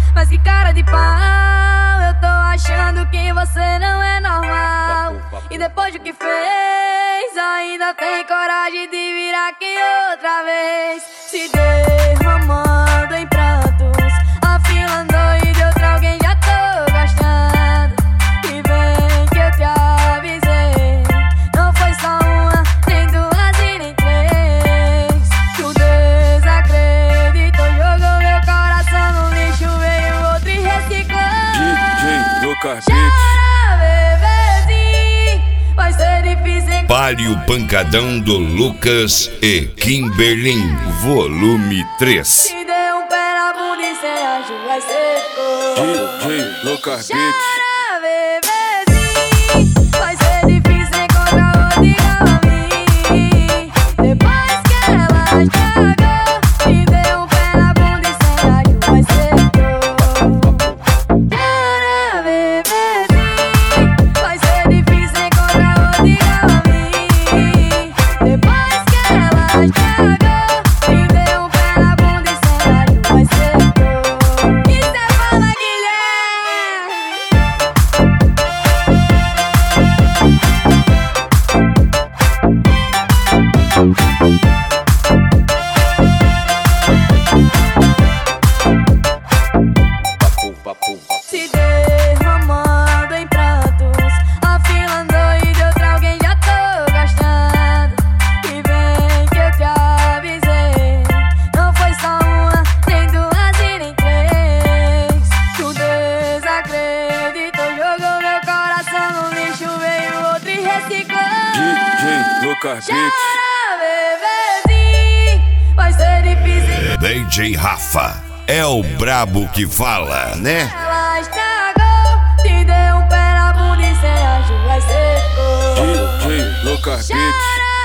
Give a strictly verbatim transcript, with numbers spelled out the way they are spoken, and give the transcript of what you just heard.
Mas que cara de pau, eu tô achando que você não é normal. E depois do que fez, ainda tem coragem de vir aqui outra vez. Se derramando em prantos, afilando e de outra alguém já tô gostando. E vem que eu te avisei, não foi só uma, nem duas e nem três. Tu desacreditou, jogou meu coração no lixo, veio outro e reciclou. D J Lucas Chora, bebezinho, vai ser difícil encontrar. Palio Pancadão do Lucas e Kimberlin, volume três. Se der um pé na bunda e cê acha vai ser cor. D J Lucas Chora, bebezinho, vai ser difícil encontrar outro igual a mim. Depois que ela estragou, se der um pé na bunda e cê acha vai ser cor. Chora, bebezinho, vai ser difícil encontrar outro igual a mim. Depois que ela estragou, se der um pé na bunda e cê acha vai ser cor. E cê fala, Guilherme? Se derramando em prantos, afilando e de outra alguém já tô gostando. E vem que eu te avisei, não foi só uma, nem duas e nem três. Tu desacreditou, jogou meu coração no lixo, veio outro e reciclou. D J Lucas Chora, bebezinho, vai ser difícil. D J Rafa é o brabo que fala, né? Ela estragou, te deu um pé na bunda e cê acha vai ser cor. D J Lucas Chora,